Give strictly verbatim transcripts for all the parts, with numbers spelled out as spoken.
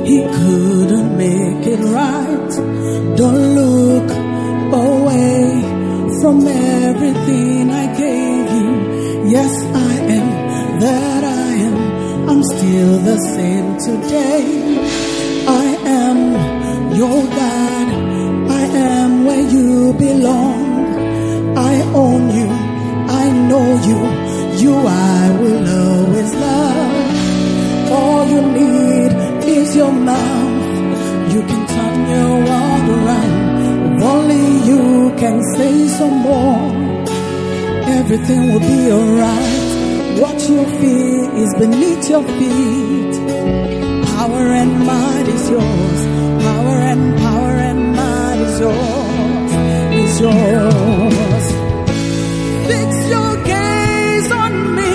he couldn't make it right. Don't look away from everything I gave you. Yes, I am that I am. I'm still the same today. I am your God. I am where you belong. I own you. I know you. You I will always love. All you need is your mouth. You can turn your world around. If only you can say some more, everything will be alright. What you feel is beneath your feet. Power and might is yours. Power and power and might is yours. Is yours. Fix your gaze on me.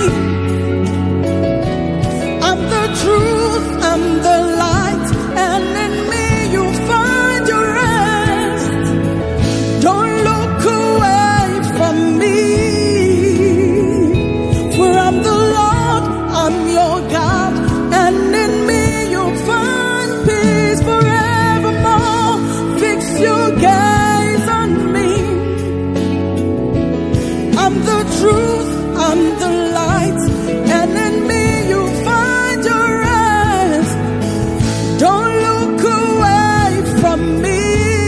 I'm the truth, I'm the light, and in me you find your rest. Don't look away from me, for I'm the Lord, I'm your God, and in me you'll find peace forevermore. Fix your gaze on me. I'm the truth, I'm the light, and in me you'll find your rest. Don't look away from me,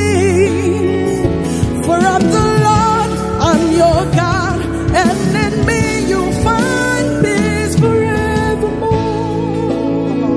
for I'm the Lord, I'm your God, and in me you'll find peace forevermore.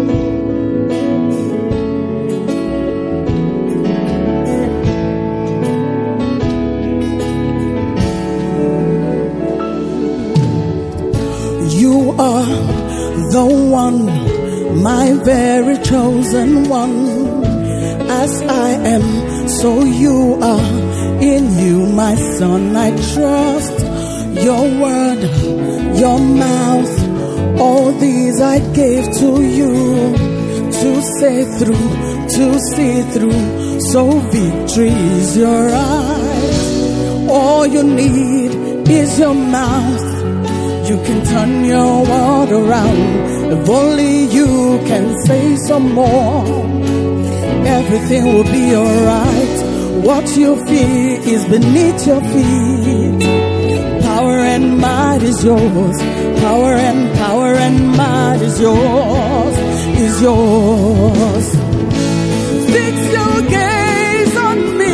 You are the one, my very chosen one. As I am, so you are. In you, my son, I trust. Your word, your mouth, all these I gave to you to say through, to see through. So victory is your eyes. All you need is your mouth. You can turn your world around. If only you can say some more, everything will be alright. What you feel is beneath your feet. Power and might is yours. Power and power and might is yours. Is yours. Fix your gaze on me.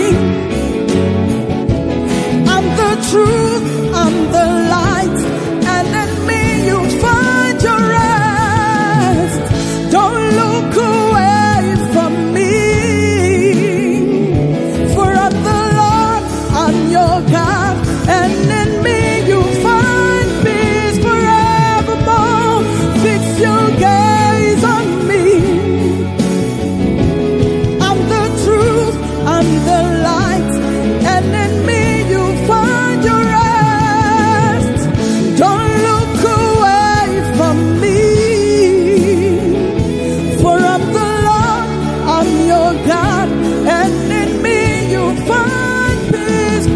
I'm the truth. I'm the light. And in me you'll find your rest. Don't look away from me, for I'm the Lord, I'm your God, and in me you'll find peace forevermore. Fix your gaze on me. I'm the truth, I'm the light, and in me you'll find your rest. Don't look away from me, for I'm the Lord, I'm your God, and in me you'll find peace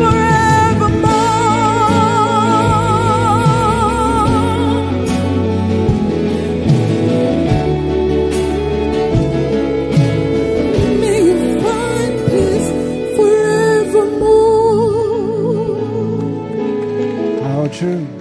forevermore. May you find peace forevermore. How true.